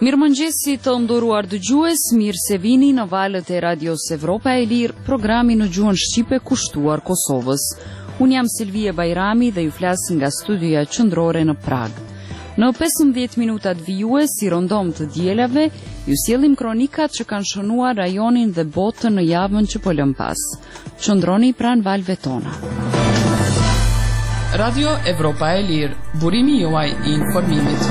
Mirëmëngjesi të nderuar dëgjues, mirë se vini në valët e Radios Evropa e Lirë, programi në gjuhën shqipe kushtuar Kosovës. Unë jam Silvie Bajrami dhe ju flas nga studioja qendrore në Prag. Në 15 minutat vijues, si rondom të dielave, ju sjellim kronikat që kanë shënuar rajonin dhe botën në javën që po lëm pas. Qëndroni pranë valëve tona. Radio Evropa e Lirë, burimi juaj i informimit.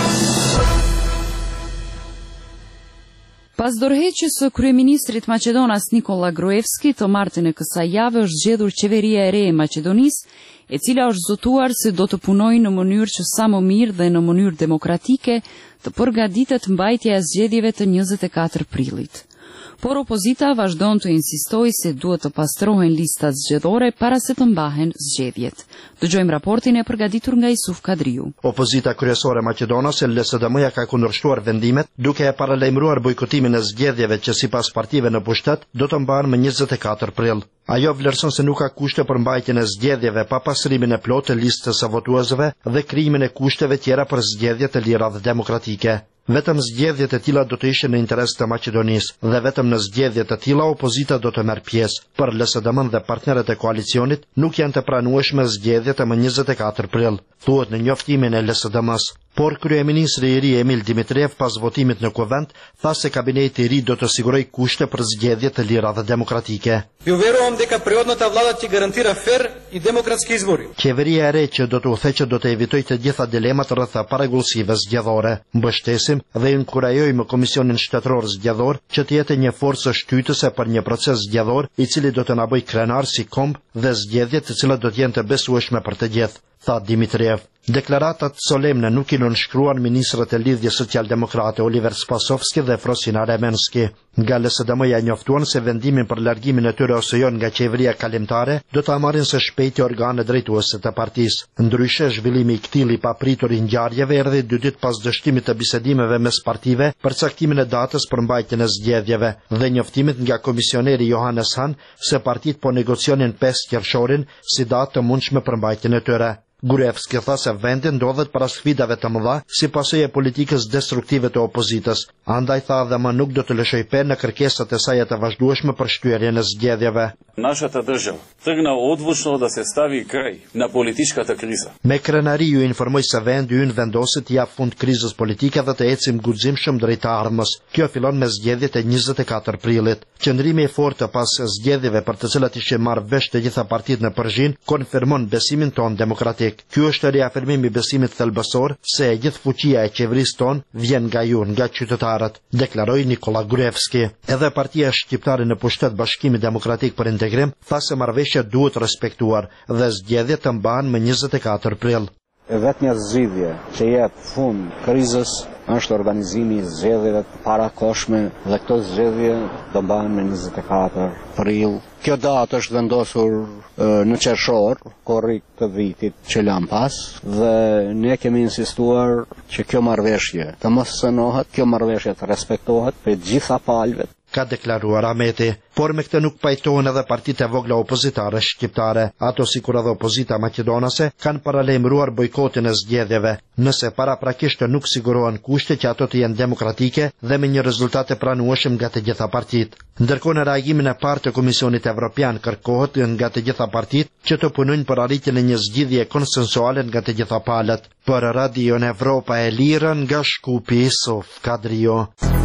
Pas dorëheqjes së kryeministrit Maqedonas Nikola Gruevski të martën e kësaj jave është zgjedhur qeveria e re e Maqedonisë, e cila është zotuar se do të punojë në mënyrë që sa më mirë dhe në mënyrë demokratike të përgatitet mbajtja e zgjedhjeve të 24 prillit. Por opozita vazhdon të insistojë se duhet të pastrohen listat zgjedhore para se të mbahen zgjedhjet. Dëgjojmë raportin e përgatitur nga Isuf Kadriu. Opozita kryesore maqedonase LSDM-ja ka kundërshtuar vendimet, duke e paralajmëruar bojkotimin e zgjedhjeve që sipas partive në pushtet do të mbahen më 24 prill. Ajo vlerëson se nuk ka kushte për mbajtjen e zgjedhjeve pa pasurimin e plotë të listës së votuesve dhe krijimin e kushteve tjera për zgjedhje të lira dhe demokratike. Vetëm zgjedhjet e tilla do të ishin në interes të Maqedonisë dhe vetëm në zgjedhje të tilla opozita do të merr pjesë. Për LSDM dhe partnerët e koalicionit nuk janë të pranueshme zgjedhjet e më 24 prill, thuhet në njoftimin e LSDM-s. Por kryeministri i ri Emil Dimitriev pas votimit në Kuvend tha se kabineti i ri do të sigurojë kushte për zgjedhje të lira dhe demokratike. Ju veruam дека природната влада ќе гарантира фер и демократски избори. Qeveria e re që do të udhëheqë do të evitojë të gjitha dilemat rreth parregullsive zgjedhore. Mbështesim dhe inkurajojmë Komisionin Shtetëror Zgjedhor që të jetë një forcë shtytëse për një proces zgjedhor i cili do të na bëjë krenar si komb dhe zgjedhje të cilat do të jenë të besueshme për të gjithë, tha Dimitriev. Deklaratat solemne nuk i nënshkruan ministrët e lidhjes socialdemokrate Oliver Spasovski dhe Frosina Remenski. Nga LSDM-ja njoftuan se vendimin për largimin e tyre ose jo nga qeveria kalimtare do ta marrin së shpejti organet drejtuese të partisë. Ndryshe, zhvillimi i këtij i papritur i ngjarjeve erdhi 2 ditë pas dështimit të bisedimeve mes partive për caktimin e datës për mbajtjen e zgjedhjeve dhe njoftimit nga komisioneri Johannes Hahn se partitë po negocionin 5 qershorin si datë të mundshme për mbajtjen e tyre. Gruevski tha se vendi ndodhet para sfidave të mëdha si pasojë e politikës destruktive të opozitës. Andaj tha dhe më nuk do të lëshoj pen në kërkesat e saj të vazhdueshme për shtyerjen e zgjedhjeve. Нашата држава тргна одвучно да се стави крај на политичката криза. Me krenari ju informoj se vendi ynë vendosit të jap fund krizës politike dhe të ecim guximshëm drejt armës. Kjo fillon me zgjedhjet e 24 prillit. Qëndrimi i fortë pas zgjedhjeve për të cilat ishin marrë vesh të gjitha partitë në përgjithësi konfirmon besimin ton demokratik. Ky është riafirmim i besimit thelbësor se e gjithë fuqia e qeverisë ton vjen nga ju, nga qytetarët, deklaroi Nikola Gruevski. Edhe partia shqiptare në pushtet Bashkimi Demokratik për Integrim tha se marrëveshja duhet respektuar dhe zgjedhjet të mbahen më 24 prill. Vetmja zgjidhje që jep fund krizës është organizimi i zgjedhjeve të parakohshme dhe këto zgjedhje do mbahen më 24 prill. Kjo datë është vendosur në qershor, korrik të vitit që lan pas, dhe ne kemi insistuar që kjo marrëveshje të mos sënohet, kjo marrëveshje të respektohet për gjitha palëve. Ka deklaruar Ahmeti, por me këtë nuk pajtohen edhe partitë e vogla opozitare shqiptare. Ato sikur edhe opozita maqedonase kanë paralajmëruar bojkotin e zgjedhjeve, nëse paraprakisht nuk sigurohen kushte që ato të jenë demokratike dhe me një rezultat të pranueshëm nga të gjitha partitë. Ndërkohë në reagimin e parë të Komisionit Evropian kërkohet nga të gjitha partitë që të punojnë për arritjen e një zgjidhje konsensuale nga të gjitha palët. Për Radion Evropa e Lirë nga Shkupi, Isuf Kadriu.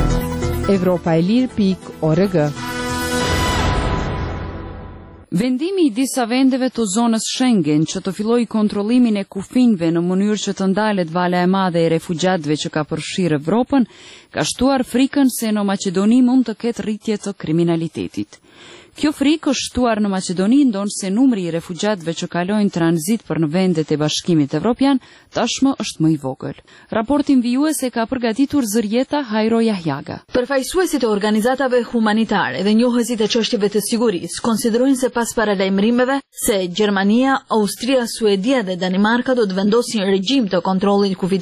Evropaelir.org. Vendimi i disa vendeve të zonës Schengen që të fillojë kontrollimin e kufinjve në mënyrë që të ndalet vala e madhe e refugjatëve që ka përfshirë Evropën, ka shtuar frikën se në Maqedoni mund të ketë rritje të kriminalitetit. Kjo frikë është shtuar në Maqedoni ndonse numri i refugjatëve që kalojnë tranzit për në vendet e Bashkimit Evropian tashmë është më i vogël. Raportin vijues e ka përgatitur Zërjeta Hajro Jahjaga. Përfaqësuesit e organizatave humanitare dhe njohësit e çështjeve të sigurisë konsiderojnë se pas paralajmërimeve se Gjermania, Austria, Suedia dhe Danimarka do të vendosin regjim të kontrollit kufitar,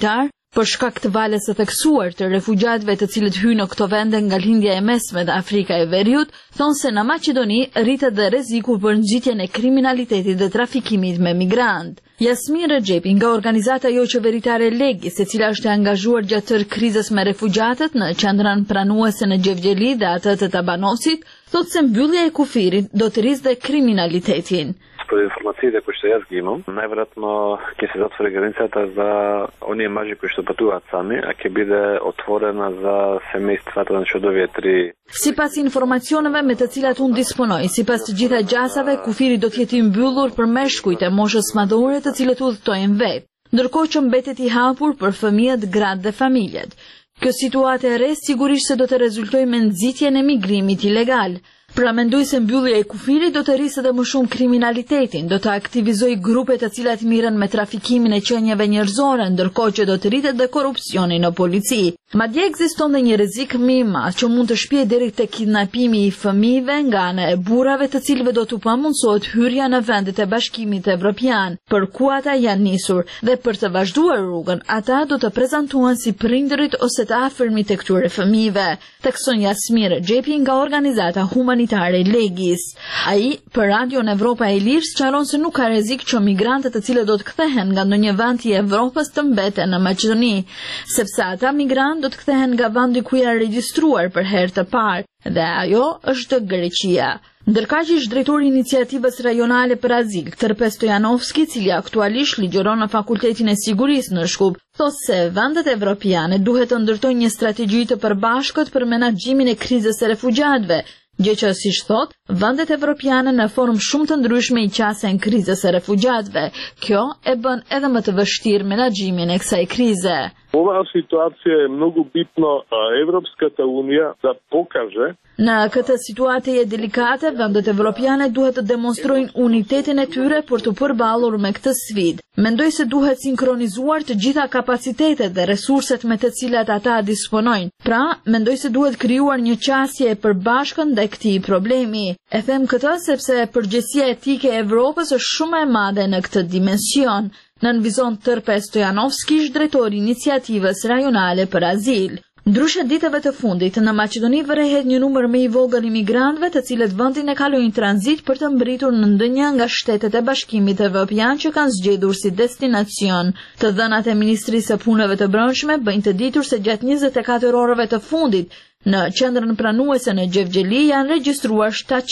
Për shkak të valës së theksuar të refugjatëve të cilët hynë në këto vende nga lindja e mesme dhe Afrika e Veriut, thonë se në Maqedoni rritet dhe rreziku për nxitjen e kriminalitetit dhe trafikimit me migrant. Jasmin Rexhepi nga organizata jo qeveritare Legis, e cila është e angazhuar gjatë tërë krizës me refugjatët në qendrën pranuese në Gjevgjeli dhe atë të Tabanosit, thotë se mbyllja e kufirit do të rrisë dhe kriminalitetin. Според информациите кои што јас ги имам, најверојатно ќе се затвори границата за оние мажи кои што патуваат сами, а ќе биде отворена за семејствата на овие три. Sipas informacioneve me të cilat unë disponoj, sipas të gjitha gjasave, kufiri do të jetë i mbyllur për meshkujt e moshës madhore të cilët udhtojnë vetë, ndërkohë që mbetet i hapur për fëmijët, gratë dhe familjet. Kjo situatë e re sigurisht se do të rezultojë me nxitjen e migrimit ilegal. Pra mendoj se mbyllja e kufirit do të rrisë edhe më shumë kriminalitetin, do të aktivizoj grupe të cilat mirën me trafikimin e qenieve njerëzore, ndërkohë që do të rritet dhe korrupsioni në polici. Madje ekziston dhe një rrezik më i madh që mund të shpijë deri te kidnapimi i fëmijëve nga ana e burrave të cilëve do t'u pamundsohet hyrja në vendet e Bashkimit Evropian, për ku ata janë nisur, dhe për të vazhduar rrugën, ata do të prezantohen si prindërit ose të afërmit të këtyre fëmijëve, thekson Jasmin Rexhepi nga organizata humanitare Legis. Ai për Radion Evropa e Lirë sqaron se nuk ka rrezik që migrantët të cilët do të kthehen nga ndonjë vend i Evropës të mbeten në Maqedoni, sepse ata migrantë do të kthehen nga vendi ku janë regjistruar për herë të parë, dhe ajo është Greqia. Ndërkaq ish drejtori i iniciativës rajonale për azil, Tërpe Stojanovski, cili aktualisht ligjeron në Fakultetin e Sigurisë në Shkup, thotë se vendet evropiane duhet të ndërtojnë një strategji të përbashkët për menaxhimin e krizës së refugjatëve, gjë që siç thot, vendet evropiane në formë shumë të ndryshme i qasen krizës së refugjatëve. Kjo e bën edhe më të vështirë menaxhimin e kësaj krize. Ova situacija je mnogo bitno Evropskата unija da pokaže. Në këtë situatë e delikate, vendet evropiane duhet të demonstrojnë unitetin e tyre për të përballur me këtë sfidë. Mendoj se duhet sinkronizuar të gjitha kapacitetet dhe resurset me të cilat ata disponojnë. Pra, mendoj se duhet krijuar një qasje e përbashkët ndaj këtij problemi. E them këtë sepse përgjegjësia etike e Evropës është shumë e madhe në këtë dimension. Nënvizon Tërpe Stojanovski, drejtori i iniciativës rajonale për azil. Ndryshe ditëve të fundit, në Maqedoni vërehet një numër më i vogël imigrantëve të cilët vendin e kalojnë tranzit për të mbritur në ndonjë nga shtetet e Bashkimit Evropian që kanë zgjedhur si destinacion. Të dhënat e Ministrisë së Punëve të Brendshme bëjnë të ditur se gjatë 24 orëve të fundit, në qendrën pranuese në Gjevgjeli janë regjistruar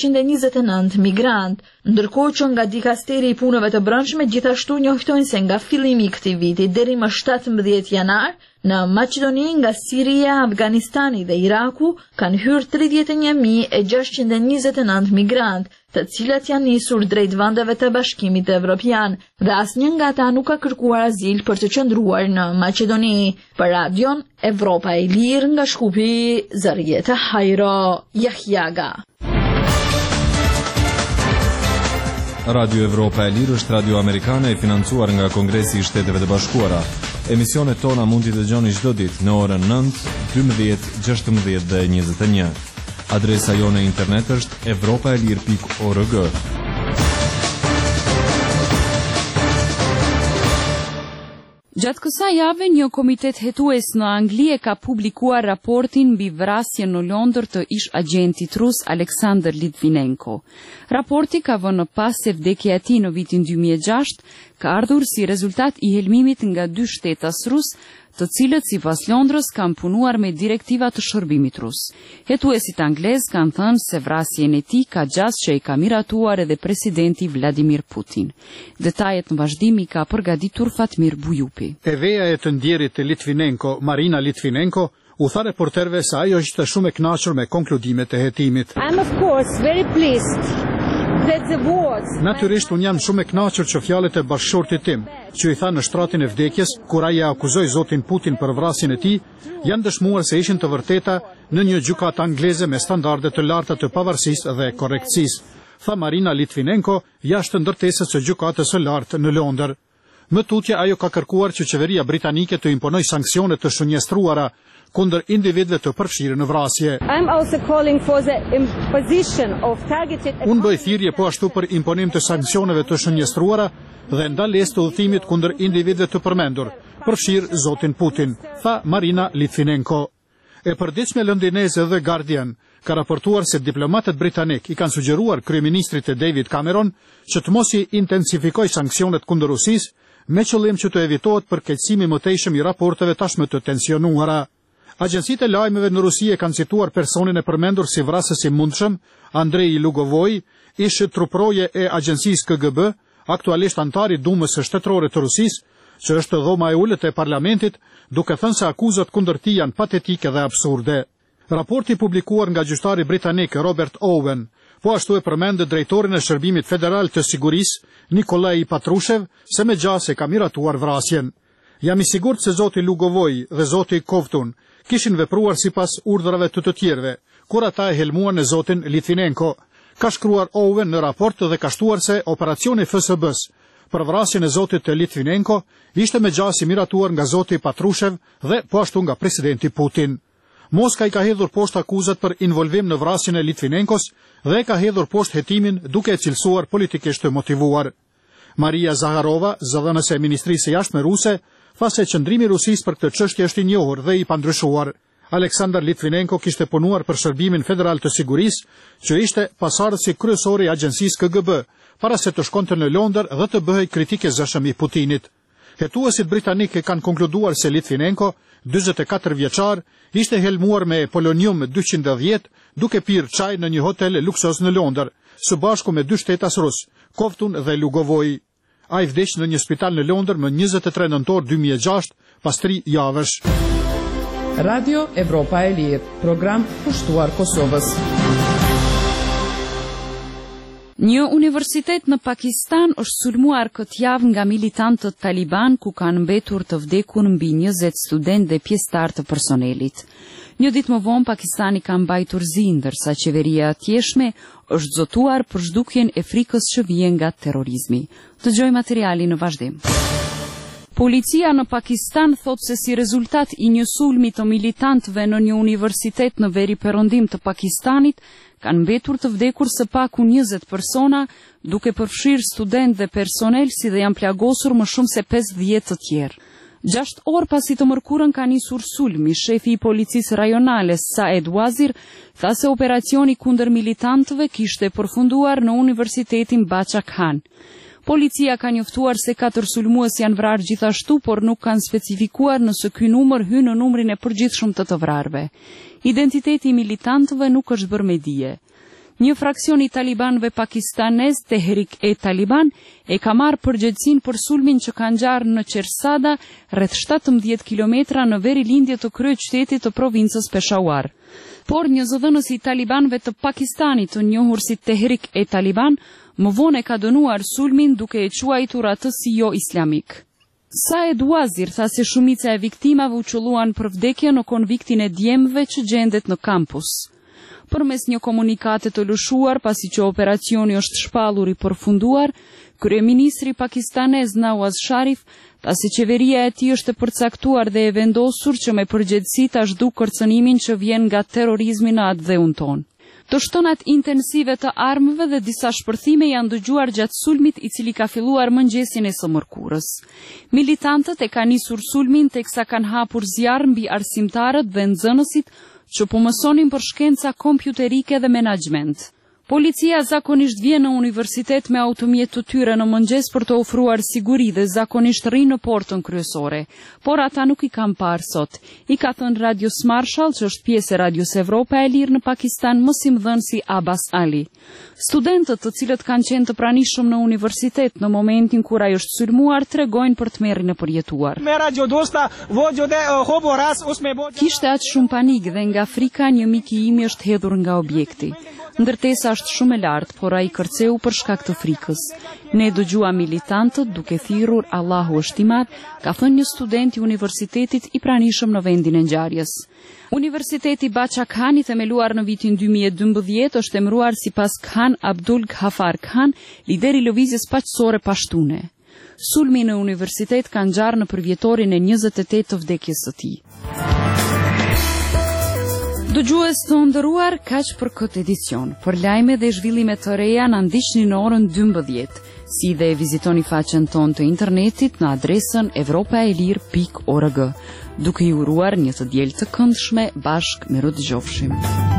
729 migrant, ndërkohë që nga Dikasteri i Punëve të Brendshme gjithashtu njoftojnë se nga fillimi i këtij viti deri më 17 janar, në Maqedoni nga Siria, Afganistani dhe Iraku kanë hyrë 31.629 migrant, të cilët janë nisur drejt vendeve të Bashkimit Evropian, dhe asnjë nga ata nuk ka kërkuar azil për të qëndruar në Maqedoni. Për Radion Evropa e Lirë nga Shkupi, Zarieta Hajro Jahjaga. Radio Evropa e Lirë është radio amerikane e financuar nga Kongresi i Shteteve të Bashkuara. Emisionet tona mund t'i dëgjoni çdo ditë në orën 9, 12, 16 dhe 21. Adresa jone internet është europaelir.org. Gjatë kësaj jave, një komitet hetues në Angli e ka publikuar raportin mbi vrasjen në Londër të ish agentit rus Aleksandr Litvinenko. Raporti ka vënë pas se vdekja e tij në vitin 2006 ka ardhur si rezultat i helmimit nga 2 shtetas rus, të cilët sipas Londrës kanë punuar me direktiva të shërbimit rus. Hetuesit anglez kanë thënë se vrasjen e tij ka gjas që i ka miratuar edhe presidenti Vladimir Putin. Detajet në vazhdim i ka përgatitur Fatmir Bujupi. Eveja e të ndjerit të Litvinenko, Marina Litvinenko, u tha reporterëve se ajo ishte shumë e kënaqur me konkludimet e hetimit. I'm of course very pleased. Natyrisht unë jam shumë e kënaqur që fjalët e bashkëshortit tim, që i tha në shtratin e vdekjes, kur ai akuzoi zotin Putin për vrasjen e tij, janë dëshmuar se ishin të vërteta në një gjykatë angleze me standarde të larta të pavarësisë dhe korrektësisë, tha Marina Litvinenko jashtë ndërtesës së gjykatës së lartë në Londër. Më tutje ajo ka kërkuar që qeveria britanike të imponojë sanksione të shënjestruara kundër individëve të përfshirë në vrasje. Unë bëj thirrje po ashtu për imponim të sanksioneve të shënjestruara dhe ndalesë të udhëtimit kundër individëve të përmendur, përfshirë zotin Putin, tha Marina Litvinenko. E përditshme londineze The Guardian ka raportuar se diplomatët britanik i kanë sugjeruar kryeministrit e David Cameron që të mos i intensifikoj sanksionet kundër Rusisë, me qëllim që të evitohet përkeqësimi më tejshëm i raporteve tashmë të tensionuara. Agjencitë e lajmeve në Rusi e kanë cituar personin e përmendur si vrasës i mundshëm, Andrei Lugovoi, ish truproje e agjencisë KGB, aktualisht antar i Dumës së Shtetërore të Rusisë, që është dhoma e ulët e parlamentit, duke thënë se akuzat kundër tij janë patetike dhe absurde. Raporti publikuar nga gjyqtari britanik Robert Owen, po ashtu e përmendë drejtorin e Shërbimit Federal të Sigurisë, Nikolai Patrushev, se me gjase ka miratuar vrasjen. Jam i sigurt se zoti Lugovoi dhe zoti Kovtun kishin vepruar sipas urdhrave të tjerëve, kur ata e helmuan në zotin Litvinenko. Ka shkruar Owen në raport dhe ka shtuar se operacioni FSB-s për vrasjen e zotit Litvinenko ishte me gjase miratuar nga zoti Patrushev dhe po ashtu nga presidenti Putin. Moska i ka hedhur poshtë akuzat për involvim në vrasjen e Litvinenkos dhe ka hedhur poshtë hetimin duke e cilësuar politikisht të motivuar. Maria Zaharova, zëdhënëse e Ministrisë së Jashtme ruse, tha se qëndrimi i Rusisë për këtë çështje është i njohur dhe i pandryshuar. Aleksandar Litvinenko kishte punuar për Shërbimin Federal të Sigurisë, që ishte pasardhësi kryesor i agjencisë KGB, para se të shkonte në Londër dhe të bëhej kritike zëshëm i Putinit. Hetuesit britanikë kanë konkluduar se Litvinenko, 44 vjeçar, ishte helmuar me polonium 210 duke pirë çaj në një hotel luksos në Londër, së bashku me 2 shtetas rus, Kovtun dhe Lugovoi. Ai vdiq në një spital në Londër më 23 nëntor 2006, pas 3 javësh. Radio Evropa e Lirë, program kushtuar Kosovës. Një universitet në Pakistan është sulmuar këtë javë nga militantët Taliban, ku kanë mbetur të vdekur mbi 20 student dhe pjesëtar të personelit. Një ditë më vonë Pakistani ka mbajtur zi, ndërsa qeveria atjeshme është zotuar për zhdukjen e frikës që vjen nga terrorizmi. Dëgjoj materialin në vazhdim. Policia në Pakistan thot se si rezultat i një sulmi të militantëve në një universitet në veri perëndim të Pakistanit, kanë mbetur të vdekur së paku 20 persona, duke përfshirë student dhe personel, si dhe janë plagosur më shumë se 50 të tjerë. 6 orë pasi të mërkurën ka nisur sulmi, shefi i policisë rajonale Saed Wazir tha se operacioni kundër militantëve kishte përfunduar në Universitetin Bacha Khan. Policia ka njoftuar se 4 sulmues janë vrarë gjithashtu, por nuk kanë specifikuar nëse ky numër hyn në numrin e përgjithshëm të vrarëve. Identiteti i militantëve nuk është bërë me dije. Një fraksion i talibanëve pakistanez, Tehrik-e-Taliban, e ka marrë përgjegjësinë për sulmin që ka ngjarë në Qersada, rreth 17 kilometra në verilindje të kryeqytetit të provincës Peshawar. Por një zëdhënës i talibanëve të Pakistanit, të njohur si Tehrik-e-Taliban, më vonë e ka dënuar sulmin duke e quajtur atë si jo islamik. Saed Wazir tha se shumica e viktimave u qelluan për vdekje në konviktin e djemve që gjendet në kampus. Përmes një komunikate të lëshuar, pasi që operacioni është shpallur i përfunduar, kryeministri pakistanez Nawaz Sharif tha se qeveria e tij është e përcaktuar dhe e vendosur që me përgjegjësi ta zhduk kërcënimin që vjen nga terrorizmi në atë dheun tonë. Të shtonat intensive të armëve dhe disa shpërthime janë dëgjuar gjatë sulmit, i cili ka filluar mëngjesin e së mërkurës. Militantët e kanë nisur sulmin teksa kanë hapur zjarr mbi arsimtarët dhe nxënësit që po mësonin për shkenca kompjuterike dhe menaxhment. Policia zakonisht vjen në universitet me automjet të tyre në mëngjes për të ofruar siguri dhe zakonisht rrin në portën kryesore, por ata nuk i kanë parë sot. I ka thënë Radios Marshall, që është pjesë e Radios Evropa e Lirë në Pakistan, mësimdhënësi Abbas Ali. Studentët, të cilët kanë qenë të pranishëm në universitet në momentin kur ai është sulmuar, tregojnë për tmerrin e përjetuar. Kishte aq shumë panik dhe nga frika një mik i imi është hedhur nga objekti. Ndërtesa është shumë e lartë, por ai kërceu për shkak të frikës. Ne dëgjua militantët duke thirrur Allahu është i madh, ka thënë një student i universitetit i pranishëm në vendin e ngjarjes. Universiteti Bacha Khan, i themeluar në vitin 2012, është emëruar sipas Khan Abdul Ghaffar Khan, lideri i lëvizjes paqësore pashtune. Sulmi në universitet ka ngjarë në përvjetorin e 28 të vdekjes së tij. Dëgjues të nderuar, kaq për këtë edicion. Për lajme dhe zhvillime të reja na ndiqni në orën 12. si dhe vizitoni faqen tonë të internetit në adresën evropaelir.org. Duke ju uruar një të diel të këndshme bashkë me rëdëgjofshim.